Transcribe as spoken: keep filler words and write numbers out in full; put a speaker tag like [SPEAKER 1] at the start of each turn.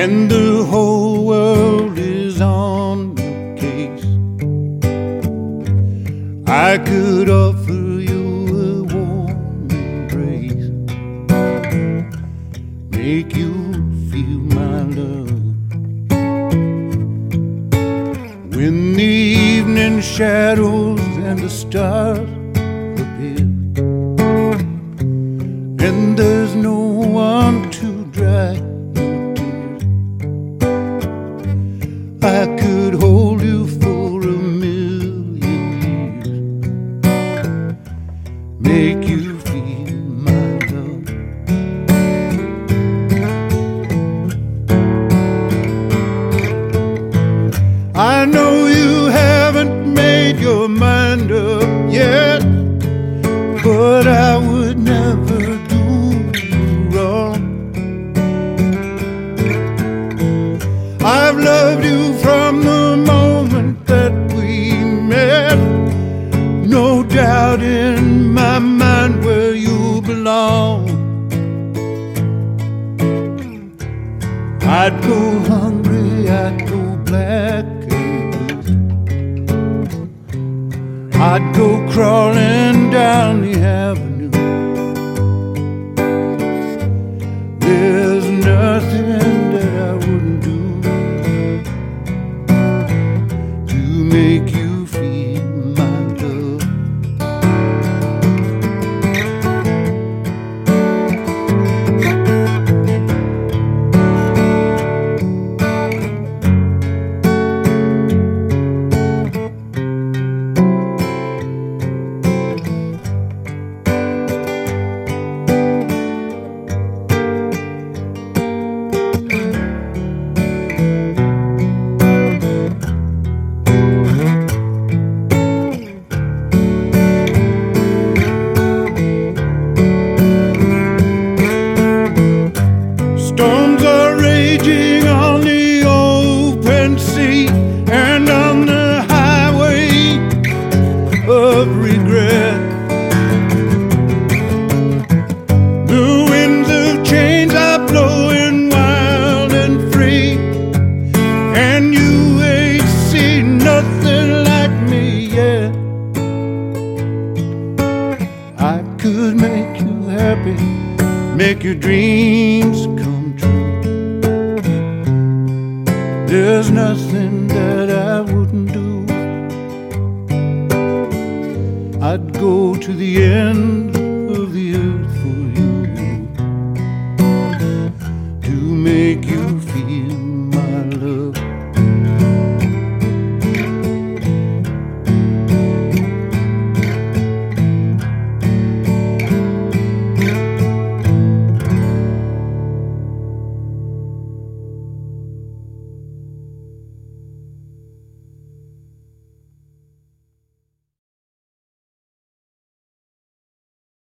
[SPEAKER 1] and the whole world is on your case. I could offer you a warm embrace, make you feel my love. When the evening shadows and the stars appear, and there's no one to dry your tears, I could hold you for a million years, make you feel my love. I know you haven't made your mind up yet, but I would never do you wrong. I've loved you from the moment that we met, no doubt in my mind where you belong. I'd go hungry, I'd go black and blue, I'd go crawling down the avenue. There's nothing that I wouldn't do to make you feel my love. Storms are raging on the open sea and on the highway of regret. The winds of change are blowing wild and free, and you ain't seen nothing like me yet. I could make you happy, make your dreams come true. There's nothing that I wouldn't do. I'd go to the end